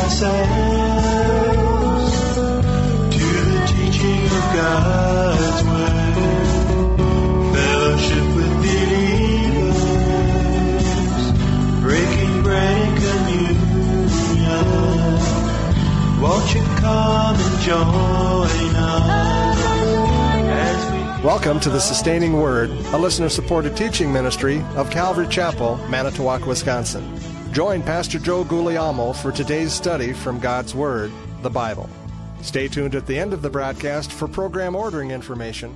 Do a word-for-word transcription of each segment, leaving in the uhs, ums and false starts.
ourselves to the teaching of God's word. Fellowship with believers, breaking bread and communion. Won't you come and join us as we... Welcome to the Sustaining Word, a listener-supported teaching ministry of Calvary Chapel, Manitowoc, Wisconsin. Join Pastor Joe Guglielmo for today's study from God's Word, the Bible. Stay tuned at the end of the broadcast for program ordering information.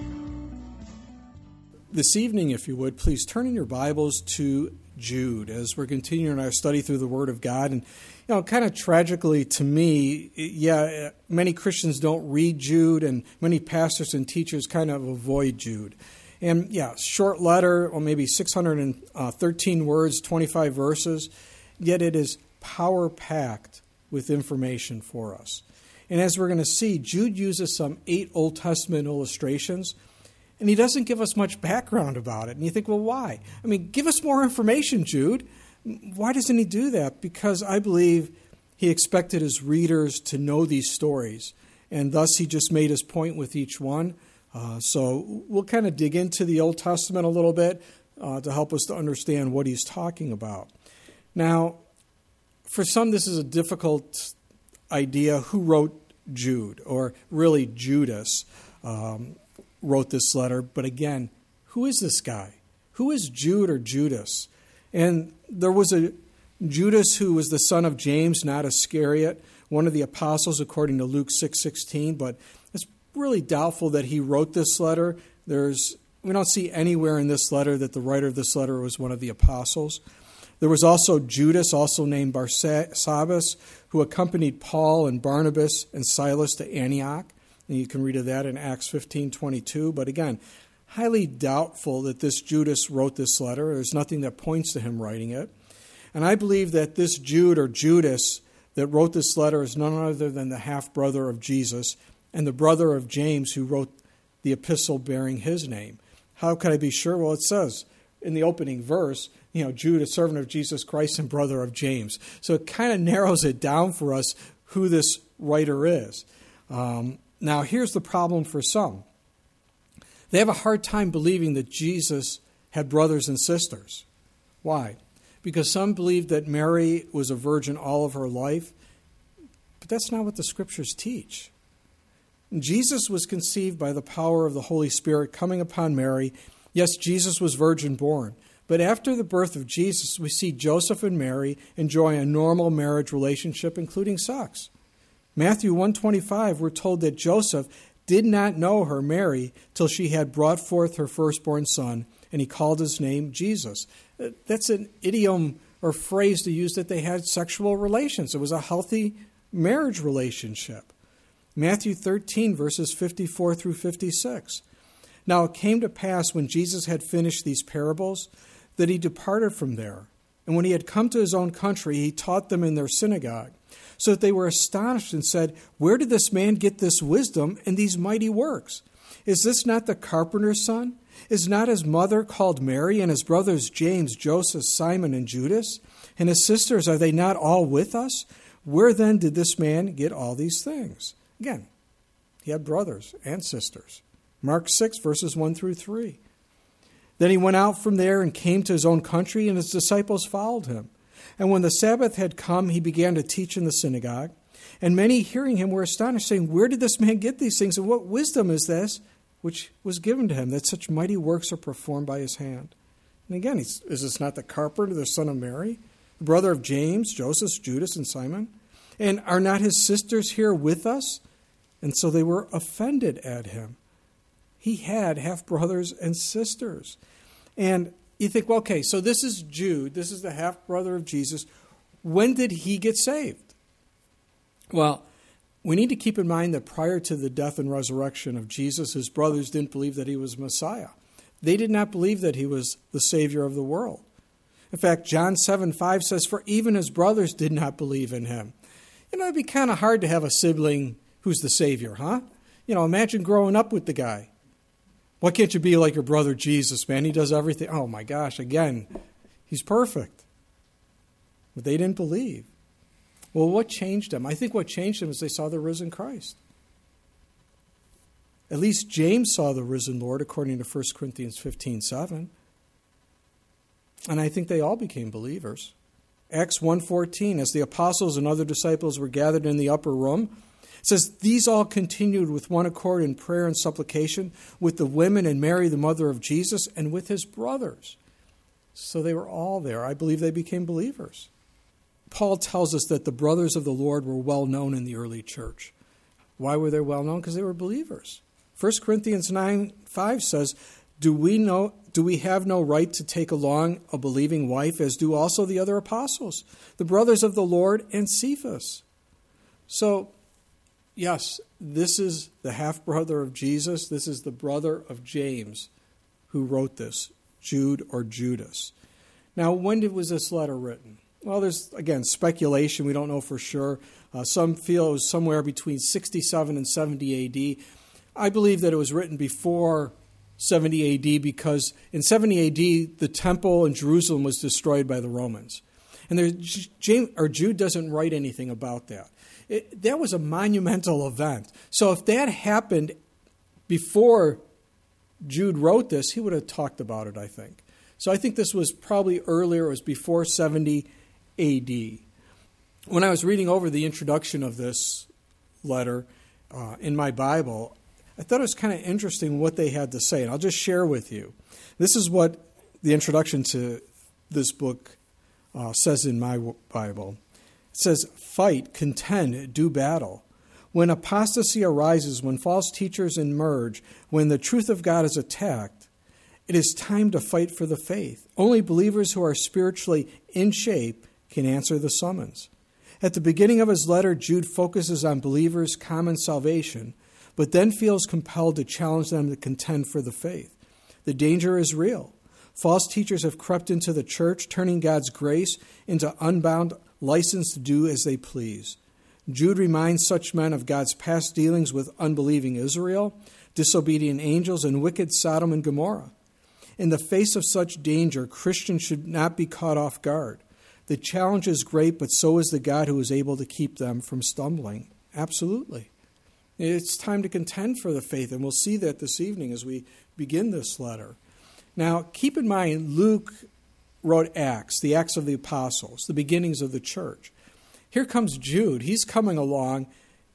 This evening, if you would, please turn in your Bibles to Jude as we're continuing our study through the Word of God. And, you know, kind of tragically to me, yeah, many Christians don't read Jude, and many pastors and teachers kind of avoid Jude. And, yeah, short letter, or maybe six hundred thirteen words, twenty-five verses, yet it is power-packed with information for us. And as we're going to see, Jude uses some eight Old Testament illustrations, and he doesn't give us much background about it. And you think, well, why? I mean, give us more information, Jude. Why doesn't he do that? Because I believe he expected his readers to know these stories, and thus he just made his point with each one. Uh, so we'll kind of dig into the Old Testament a little bit uh, to help us to understand what he's talking about. Now, for some, this is a difficult idea. Who wrote Jude, or really Judas um, wrote this letter? But again, who is this guy? Who is Jude or Judas? And there was a Judas who was the son of James, not Iscariot, one of the apostles, according to Luke six sixteen, but it's really doubtful that he wrote this letter. There's we don't see anywhere in this letter that the writer of this letter was one of the apostles. There was also Judas, also named Barsabbas, who accompanied Paul and Barnabas and Silas to Antioch. And you can read of that in Acts fifteen twenty-two. But again, highly doubtful that this Judas wrote this letter. There's nothing that points to him writing it. And I believe that this Jude or Judas that wrote this letter is none other than the half-brother of Jesus and the brother of James, who wrote the epistle bearing his name. How could I be sure? Well, it says in the opening verse, you know, Jude, a servant of Jesus Christ and brother of James. So it kind of narrows it down for us who this writer is. Um, now, here's the problem for some. They have a hard time believing that Jesus had brothers and sisters. Why? Because some believe that Mary was a virgin all of her life, but that's not what the Scriptures teach. Jesus was conceived by the power of the Holy Spirit coming upon Mary. Yes, Jesus was virgin born. But after the birth of Jesus, we see Joseph and Mary enjoy a normal marriage relationship, including sex. Matthew one twenty-five, we're told that Joseph did not know her, Mary, till she had brought forth her firstborn son, and he called his name Jesus. That's an idiom or phrase to use that they had sexual relations. It was a healthy marriage relationship. Matthew thirteen, verses fifty-four through fifty-six. Now it came to pass when Jesus had finished these parables that he departed from there. And when he had come to his own country, he taught them in their synagogue, so that they were astonished and said, "Where did this man get this wisdom and these mighty works? Is this not the carpenter's son? Is not his mother called Mary, and his brothers James, Joseph, Simon, and Judas? And his sisters, are they not all with us? Where then did this man get all these things?" Again, he had brothers and sisters. Mark six, verses one through three. Then he went out from there and came to his own country, and his disciples followed him. And when the Sabbath had come, he began to teach in the synagogue. And many hearing him were astonished, saying, "Where did this man get these things? And what wisdom is this which was given to him, that such mighty works are performed by his hand?" And again, is this not the carpenter, the son of Mary, the brother of James, Joseph, Judas, and Simon? And are not his sisters here with us? And so they were offended at him. He had half-brothers and sisters. And you think, well, okay, so this is Jude. This is the half-brother of Jesus. When did he get saved? Well, we need to keep in mind that prior to the death and resurrection of Jesus, his brothers didn't believe that he was Messiah. They did not believe that he was the Savior of the world. In fact, John seven five says, "For even his brothers did not believe in him." You know, it'd be kind of hard to have a sibling who's the Savior, huh? You know, imagine growing up with the guy. Why can't you be like your brother Jesus, man? He does everything. Oh, my gosh, again, he's perfect. But they didn't believe. Well, what changed them? I think what changed them is they saw the risen Christ. At least James saw the risen Lord, according to First Corinthians fifteen seven. And I think they all became believers. Acts one fourteen, as the apostles and other disciples were gathered in the upper room, it says, these all continued with one accord in prayer and supplication with the women and Mary, the mother of Jesus, and with his brothers. So they were all there. I believe they became believers. Paul tells us that the brothers of the Lord were well known in the early church. Why were they well known? Because they were believers. First Corinthians nine five says, Do we know? Do we have no right to take along a believing wife, as do also the other apostles, the brothers of the Lord and Cephas? So, yes, this is the half-brother of Jesus. This is the brother of James who wrote this, Jude or Judas. Now, when did, was this letter written? Well, there's, again, speculation. We don't know for sure. Uh, some feel it was somewhere between sixty-seven and seventy A D. I believe that it was written before seventy A D because in seventy A D the temple in Jerusalem was destroyed by the Romans. And there, James, or Jude doesn't write anything about that. It, that was a monumental event. So if that happened before Jude wrote this, he would have talked about it, I think. So I think this was probably earlier. It was before seventy A D. When I was reading over the introduction of this letter uh, in my Bible, I thought it was kind of interesting what they had to say, and I'll just share with you. This is what the introduction to this book uh, says in my Bible. It says, fight, contend, do battle. When apostasy arises, when false teachers emerge, when the truth of God is attacked, it is time to fight for the faith. Only believers who are spiritually in shape can answer the summons. At the beginning of his letter, Jude focuses on believers' common salvation, but then feels compelled to challenge them to contend for the faith. The danger is real. False teachers have crept into the church, turning God's grace into unbound license to do as they please. Jude reminds such men of God's past dealings with unbelieving Israel, disobedient angels, and wicked Sodom and Gomorrah. In the face of such danger, Christians should not be caught off guard. The challenge is great, but so is the God who is able to keep them from stumbling. Absolutely. It's time to contend for the faith, and we'll see that this evening as we begin this letter. Now, keep in mind, Luke wrote Acts, the Acts of the Apostles, the beginnings of the church. Here comes Jude. He's coming along,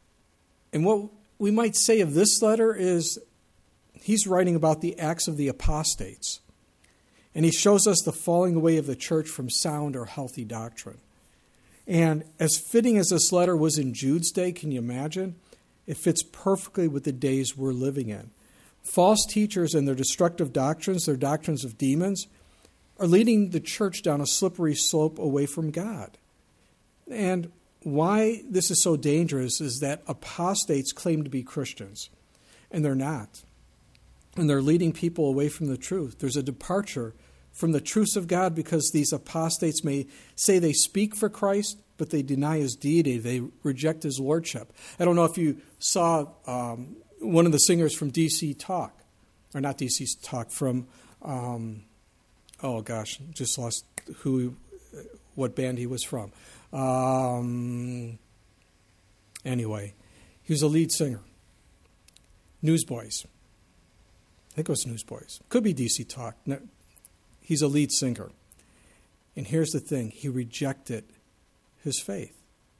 and what we might say of this letter is he's writing about the acts of the apostates. And he shows us the falling away of the church from sound or healthy doctrine. And as fitting as this letter was in Jude's day, can you imagine? It fits perfectly with the days we're living in. False teachers and their destructive doctrines, their doctrines of demons, are leading the church down a slippery slope away from God. And why this is so dangerous is that apostates claim to be Christians, and they're not. And they're leading people away from the truth. There's a departure from the truths of God because these apostates may say they speak for Christ, but they deny his deity. They reject his lordship. I don't know if you saw um, one of the singers from D C Talk, or not D C Talk, from, um, oh gosh, just lost who, what band he was from. Um, anyway, he was a lead singer. Newsboys. I think it was Newsboys. Could be D C Talk. No, he's a lead singer. And here's the thing. He rejected his faith.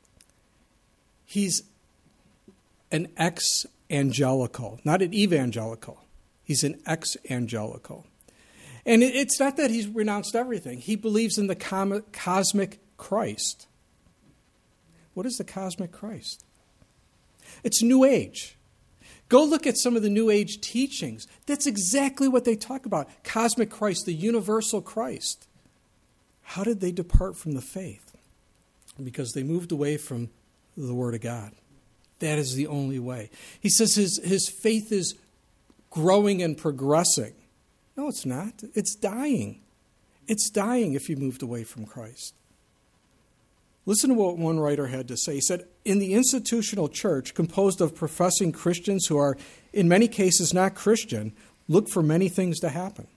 He's an ex-angelical, not an evangelical. He's an ex-angelical. And it's not that he's renounced everything. He believes in the cosmic Christ. What is the cosmic Christ? It's New Age. Go look at some of the New Age teachings. That's exactly what they talk about. Cosmic Christ, the universal Christ. How did they depart from the faith? Because they moved away from the Word of God. That is the only way. He says his, his faith is growing and progressing. No, it's not. It's dying. It's dying if you moved away from Christ. Listen to what one writer had to say. He said, in the institutional church, composed of professing Christians who are, in many cases, not Christian, look for many things to happen.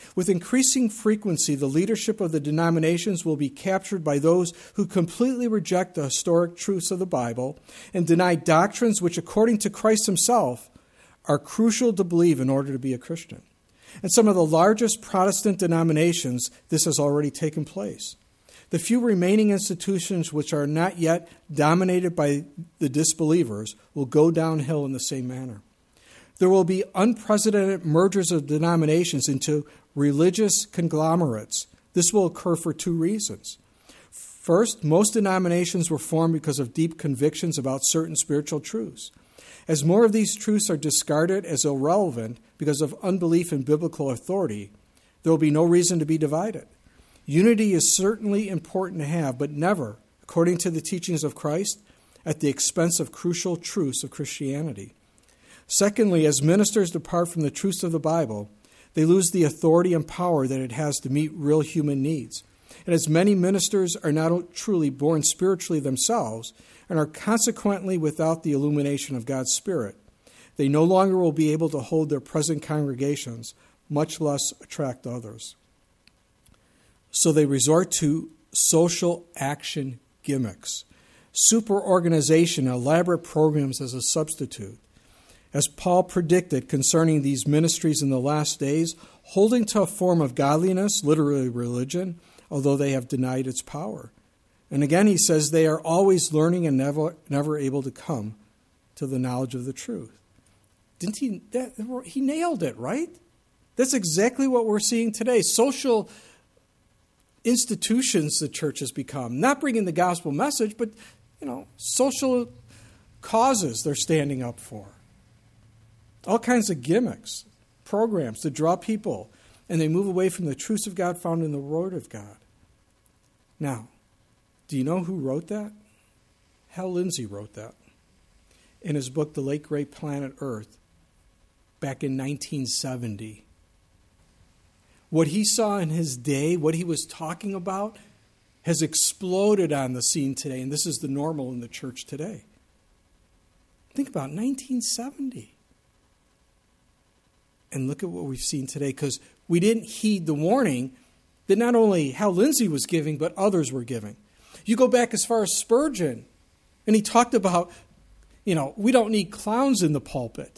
With increasing frequency, the leadership of the denominations will be captured by those who completely reject the historic truths of the Bible and deny doctrines which, according to Christ himself, are crucial to believe in order to be a Christian. In some of the largest Protestant denominations, this has already taken place. The few remaining institutions which are not yet dominated by the disbelievers will go downhill in the same manner. There will be unprecedented mergers of denominations into religious conglomerates. This will occur for two reasons. First, most denominations were formed because of deep convictions about certain spiritual truths. As more of these truths are discarded as irrelevant because of unbelief in biblical authority, there will be no reason to be divided. Unity is certainly important to have, but never, according to the teachings of Christ, at the expense of crucial truths of Christianity. Secondly, as ministers depart from the truths of the Bible, they lose the authority and power that it has to meet real human needs. And as many ministers are not truly born spiritually themselves and are consequently without the illumination of God's Spirit, they no longer will be able to hold their present congregations, much less attract others. So they resort to social action gimmicks, superorganization, elaborate programs as a substitute. As Paul predicted concerning these ministries in the last days, holding to a form of godliness, literally religion, although they have denied its power. And again, he says they are always learning and never never able to come to the knowledge of the truth. Didn't he? That, he nailed it, right? That's exactly what we're seeing today. Social institutions the church has become, not bringing the gospel message, but you know, social causes they're standing up for. All kinds of gimmicks, programs to draw people, and they move away from the truths of God found in the Word of God. Now, do you know who wrote that? Hal Lindsey wrote that in his book, The Late Great Planet Earth, back in nineteen seventy. What he saw in his day, what he was talking about, has exploded on the scene today, and this is the normal in the church today. Think about nineteen seventy. And look at what we've seen today, because we didn't heed the warning that not only Hal Lindsey was giving, but others were giving. You go back as far as Spurgeon, and he talked about, you know, we don't need clowns in the pulpit.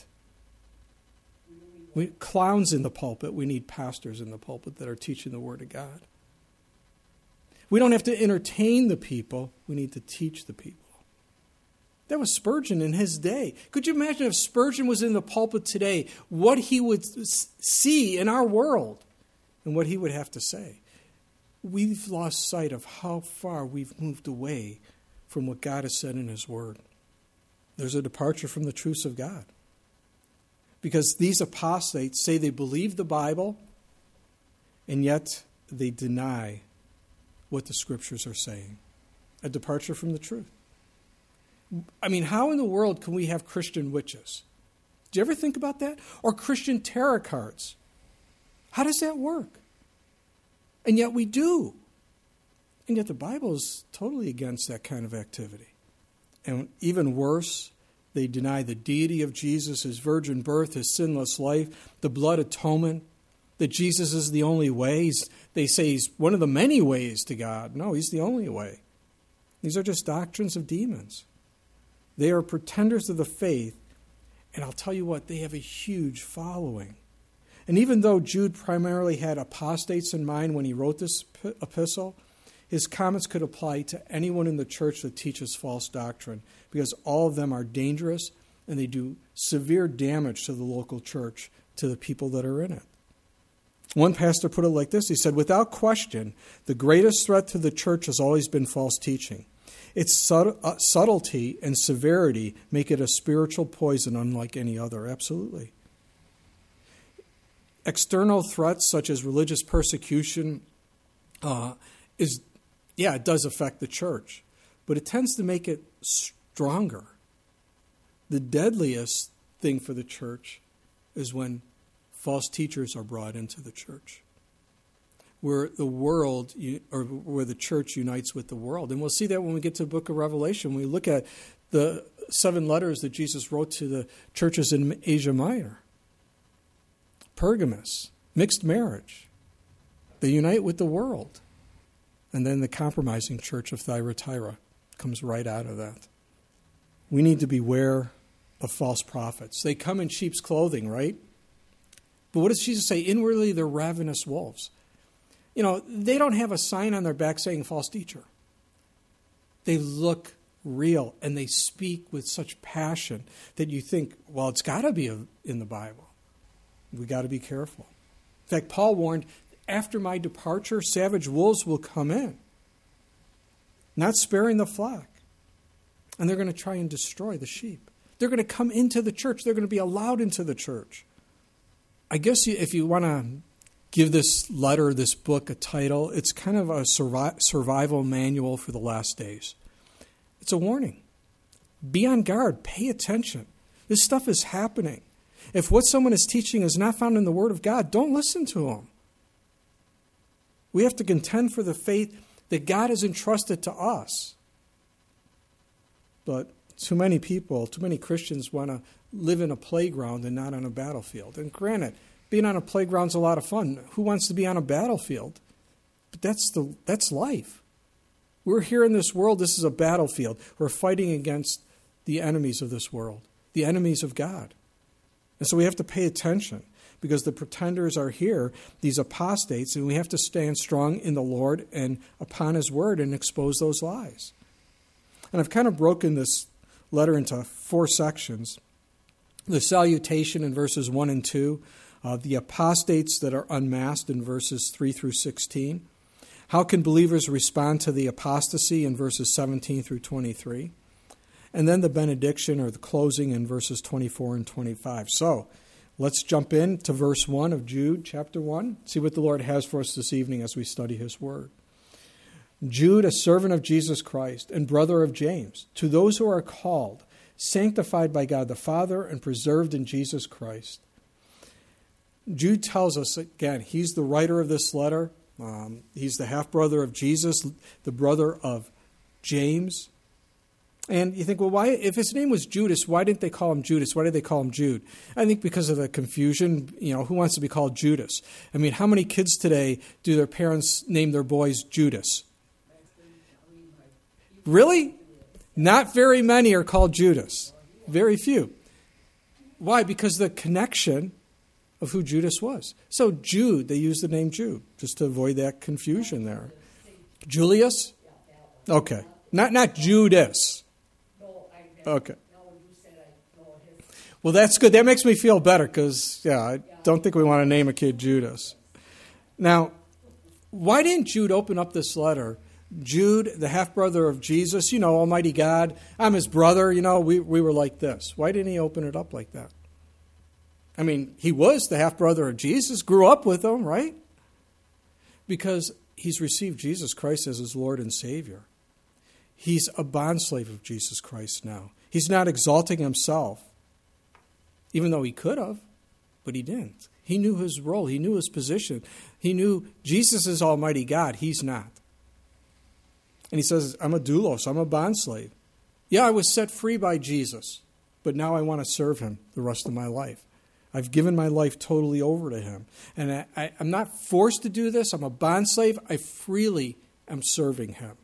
We, clowns in the pulpit. We need pastors in the pulpit that are teaching the Word of God. We don't have to entertain the people. We need to teach the people. That was Spurgeon in his day. Could you imagine if Spurgeon was in the pulpit today, what he would see in our world and what he would have to say? We've lost sight of how far we've moved away from what God has said in his Word. There's a departure from the truths of God. Because these apostates say they believe the Bible, and yet they deny what the Scriptures are saying. A departure from the truth. I mean, how in the world can we have Christian witches? Do you ever think about that? Or Christian tarot cards? How does that work? And yet we do. And yet the Bible is totally against that kind of activity. And even worse, they deny the deity of Jesus, his virgin birth, his sinless life, the blood atonement, that Jesus is the only way. He's, they say he's one of the many ways to God. No, he's the only way. These are just doctrines of demons. They are pretenders of the faith, and I'll tell you what, they have a huge following. And even though Jude primarily had apostates in mind when he wrote this epistle, his comments could apply to anyone in the church that teaches false doctrine, because all of them are dangerous and they do severe damage to the local church, to the people that are in it. One pastor put it like this. He said, without question, the greatest threat to the church has always been false teaching. Its subtle, uh, subtlety and severity make it a spiritual poison unlike any other. Absolutely. External threats such as religious persecution uh, is, yeah, it does affect the church, but it tends to make it stronger. The deadliest thing for the church is when false teachers are brought into the church, where the world, or where the church unites with the world. And we'll see that when we get to the book of Revelation. When we look at the seven letters that Jesus wrote to the churches in Asia Minor. Pergamos, mixed marriage. They unite with the world. And then the compromising church of Thyatira comes right out of that. We need to beware of false prophets. They come in sheep's clothing, right? But what does Jesus say? Inwardly, they're ravenous wolves. You know, they don't have a sign on their back saying false teacher. They look real, and they speak with such passion that you think, well, it's got to be in the Bible. We got to be careful. In fact, Paul warned, after my departure, savage wolves will come in, not sparing the flock. And they're going to try and destroy the sheep. They're going to come into the church. They're going to be allowed into the church. I guess if you want to give this letter, this book, a title, it's kind of a survi- survival manual for the last days. It's a warning. Be on guard. Pay attention. This stuff is happening. If what someone is teaching is not found in the Word of God, don't listen to them. We have to contend for the faith that God has entrusted to us. But too many people, too many Christians want to live in a playground and not on a battlefield. And granted, being on a playground is a lot of fun. Who wants to be on a battlefield? But that's the that's life. We're here in this world. This is a battlefield. We're fighting against the enemies of this world, the enemies of God. And so we have to pay attention because the pretenders are here, these apostates, and we have to stand strong in the Lord and upon His word and expose those lies. And I've kind of broken this letter into four sections. The salutation in verses one and two, uh, the apostates that are unmasked in verses three through sixteen. How can believers respond to the apostasy in verses seventeen through twenty-three? And then the benediction or the closing in verses twenty-four and twenty-five. So let's jump in to verse one of Jude, chapter one. See what the Lord has for us this evening as we study His word. Jude, a servant of Jesus Christ and brother of James, to those who are called, sanctified by God the Father, and preserved in Jesus Christ. Jude tells us, again, he's the writer of this letter. Um, he's the half-brother of Jesus, the brother of James. And you think, well, why? If his name was Judas, why didn't they call him Judas? Why did they call him Jude? I think because of the confusion. You know, who wants to be called Judas? I mean, how many kids today do their parents name their boys Judas? Really? Not very many are called Judas. Very few. Why? Because the connection of who Judas was. So Jude, they use the name Jude, just to avoid that confusion there. Julius? Okay. Not not Judas. Okay. Well, that's good. That makes me feel better because, yeah, I don't think we want to name a kid Judas. Now, why didn't Jude open up this letter? Jude, the half-brother of Jesus, you know, Almighty God, I'm his brother, you know, we, we were like this. Why didn't he open it up like that? I mean, he was the half-brother of Jesus, grew up with him, right? Because he's received Jesus Christ as his Lord and Savior. He's a bondslave of Jesus Christ now. He's not exalting himself, even though he could have, but he didn't. He knew his role. He knew his position. He knew Jesus is Almighty God. He's not. And he says, I'm a doulos. I'm a bondslave. Yeah, I was set free by Jesus, but now I want to serve him the rest of my life. I've given my life totally over to him. And I, I, I'm not forced to do this. I'm a bondslave. I freely am serving him.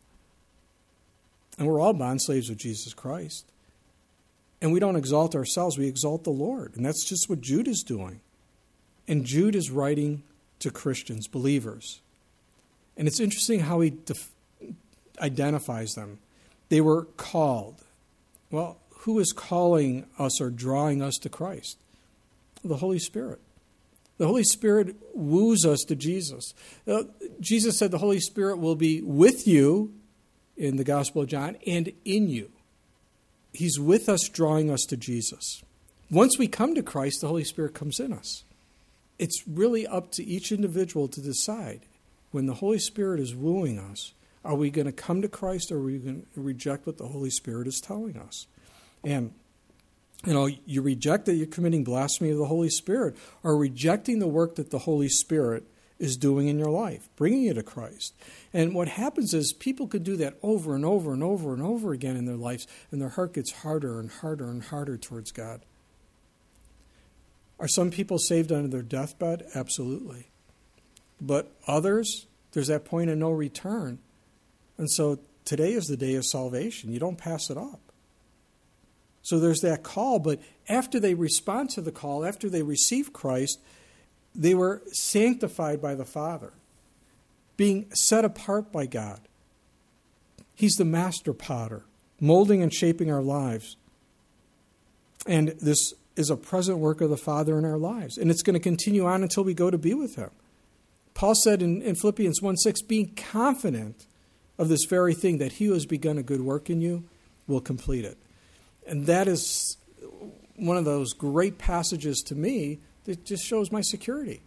And we're all bondslaves of Jesus Christ. And we don't exalt ourselves. We exalt the Lord. And that's just what Jude is doing. And Jude is writing to Christians, believers. And it's interesting how he def- identifies them. They were called. Well, who is calling us or drawing us to Christ? The Holy Spirit. The Holy Spirit woos us to Jesus. Uh, Jesus said the Holy Spirit will be with you in the Gospel of John and in you. He's with us, drawing us to Jesus. Once we come to Christ, the Holy Spirit comes in us. It's really up to each individual to decide when the Holy Spirit is wooing us, are we going to come to Christ or are we going to reject what the Holy Spirit is telling us? And, you know, you reject that, you're committing blasphemy of the Holy Spirit, or rejecting the work that the Holy Spirit is doing in your life, bringing you to Christ. And what happens is people could do that over and over and over and over again in their lives, and their heart gets harder and harder and harder towards God. Are some people saved on their deathbed? Absolutely. But others, there's that point of no return. And so today is the day of salvation. You don't pass it up. So there's that call, but after they respond to the call, after they receive Christ, they were sanctified by the Father, being set apart by God. He's the master potter, molding and shaping our lives. And this is a present work of the Father in our lives. And it's going to continue on until we go to be with Him. Paul said in, in Philippians one six, being confident of this very thing, that He who has begun a good work in you will complete it. And that is one of those great passages to me that just shows my security.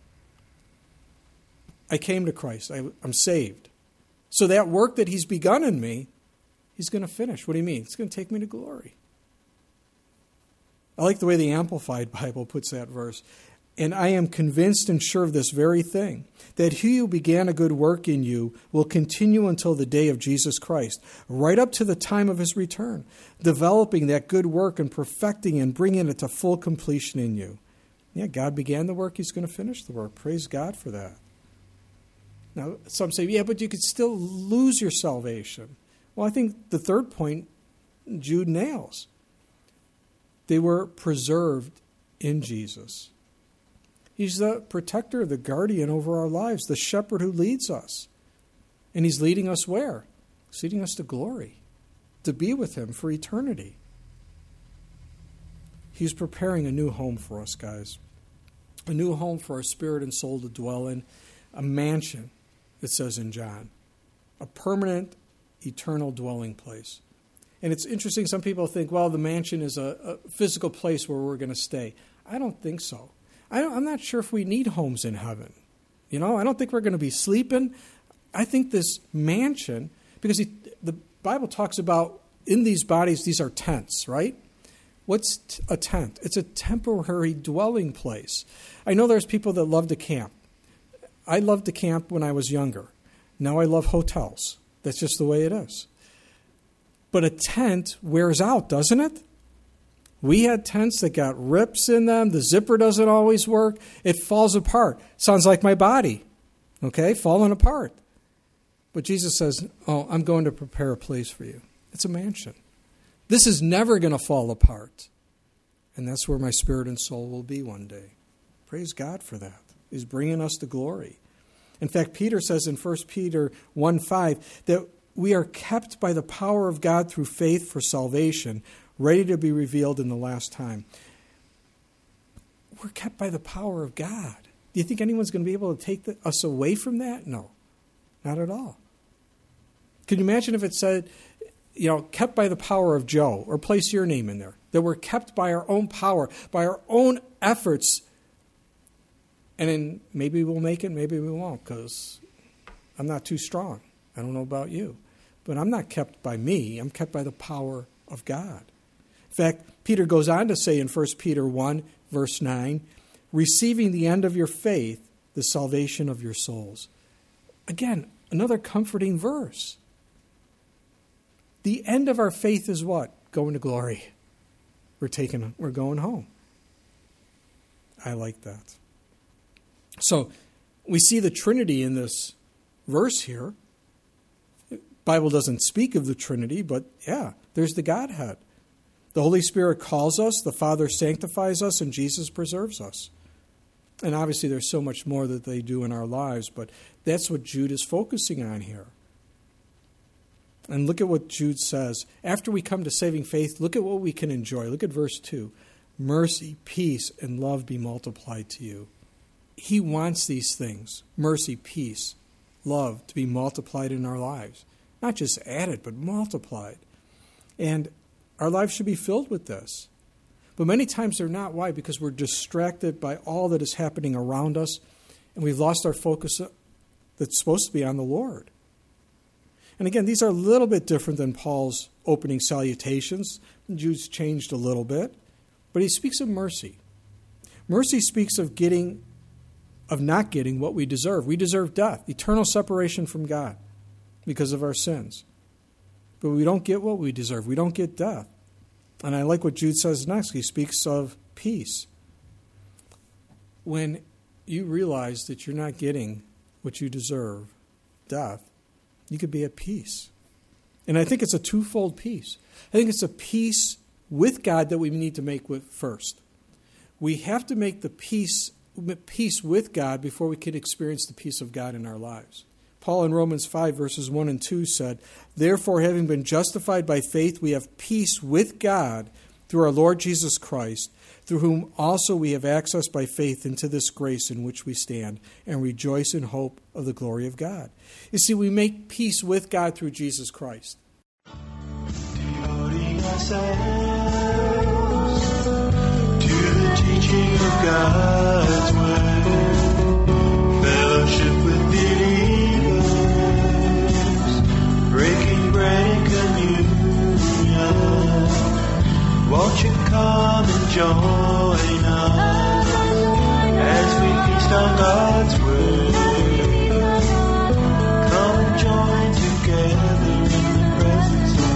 I came to Christ. I, I'm saved. So that work that He's begun in me, He's going to finish. What do you mean? It's going to take me to glory. I like the way the Amplified Bible puts that verse. And I am convinced and sure of this very thing, that He who began a good work in you will continue until the day of Jesus Christ, right up to the time of His return, developing that good work and perfecting and bringing it to full completion in you. Yeah, God began the work. He's going to finish the work. Praise God for that. Now, some say, yeah, but you could still lose your salvation. Well, I think the third point Jude nails. They were preserved in Jesus. He's the protector, the guardian over our lives, the shepherd who leads us. And He's leading us where? He's leading us to glory, to be with Him for eternity. He's preparing a new home for us, guys. A new home for our spirit and soul to dwell in. A mansion, it says in John. A permanent, eternal dwelling place. And it's interesting, some people think, well, the mansion is a, a physical place where we're going to stay. I don't think so. I don't, I'm not sure if we need homes in heaven. You know, I don't think we're going to be sleeping. I think this mansion, because he, the Bible talks about in these bodies, these are tents, right? What's t- a tent? It's a temporary dwelling place. I know there's people that love to camp. I loved to camp when I was younger. Now I love hotels. That's just the way it is. But a tent wears out, doesn't it? We had tents that got rips in them. The zipper doesn't always work. It falls apart. Sounds like my body, okay, falling apart. But Jesus says, oh, I'm going to prepare a place for you. It's a mansion. This is never going to fall apart. And that's where my spirit and soul will be one day. Praise God for that. He's bringing us to glory. In fact, Peter says in First Peter one five that we are kept by the power of God through faith for salvation, ready to be revealed in the last time. We're kept by the power of God. Do you think anyone's going to be able to take the, us away from that? No, not at all. Can you imagine if it said, you know, kept by the power of Joe, or place your name in there, that we're kept by our own power, by our own efforts, and then maybe we'll make it, maybe we won't, because I'm not too strong. I don't know about you. But I'm not kept by me. I'm kept by the power of God. In fact, Peter goes on to say in First Peter one, verse nine, receiving the end of your faith, the salvation of your souls. Again, another comforting verse. The end of our faith is what? Going to glory. We're taking, we're going home. I like that. So we see the Trinity in this verse here. Bible doesn't speak of the Trinity, but yeah, there's the Godhead. The Holy Spirit calls us, the Father sanctifies us, and Jesus preserves us. And obviously there's so much more that they do in our lives, but that's what Jude is focusing on here. And look at what Jude says. After we come to saving faith, look at what we can enjoy. Look at verse two. Mercy, peace, and love be multiplied to you. He wants these things, mercy, peace, love, to be multiplied in our lives. Not just added, but multiplied. And our lives should be filled with this. But many times they're not. Why? Because we're distracted by all that is happening around us, and we've lost our focus that's supposed to be on the Lord. And again, these are a little bit different than Paul's opening salutations. Jude's changed a little bit. But he speaks of mercy. Mercy speaks of getting, of not getting what we deserve. We deserve death, eternal separation from God because of our sins. But we don't get what we deserve. We don't get death. And I like what Jude says next. He speaks of peace. When you realize that you're not getting what you deserve, death, you could be at peace. And I think it's a twofold peace. I think it's a peace with God that we need to make with first. We have to make the peace, peace with God before we can experience the peace of God in our lives. Paul in Romans five, verses one and two said, "Therefore, having been justified by faith, we have peace with God through our Lord Jesus Christ, through whom also we have access by faith into this grace in which we stand, and rejoice in hope of the glory of God." You see, we make peace with God through Jesus Christ. Devoting ourselves to the teaching of God's word, fellowship with believers, breaking bread and communion. Won't you come and join us as we feast on God's word? Come and join together in the presence of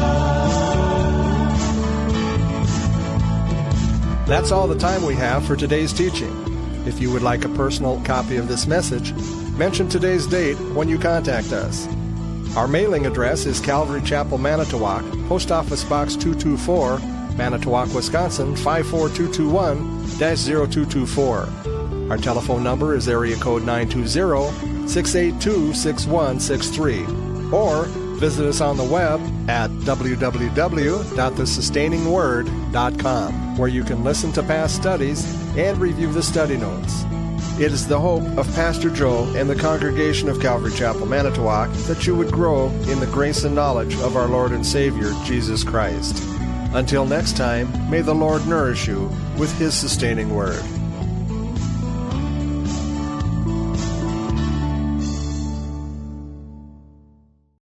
God. That's all the time we have for today's teaching. If you would like a personal copy of this message, mention today's date when you contact us. Our mailing address is Calvary Chapel, Manitowoc, Post Office Box two two four, Manitowoc, Wisconsin five four two two one dash zero two two four. Our telephone number is area code nine two zero, six eight two, six one six three. Or visit us on the web at w w w dot the sustaining word dot com, where you can listen to past studies and review the study notes. It is the hope of Pastor Joe and the congregation of Calvary Chapel, Manitowoc, that you would grow in the grace and knowledge of our Lord and Savior, Jesus Christ. Until next time, may the Lord nourish you with His sustaining word.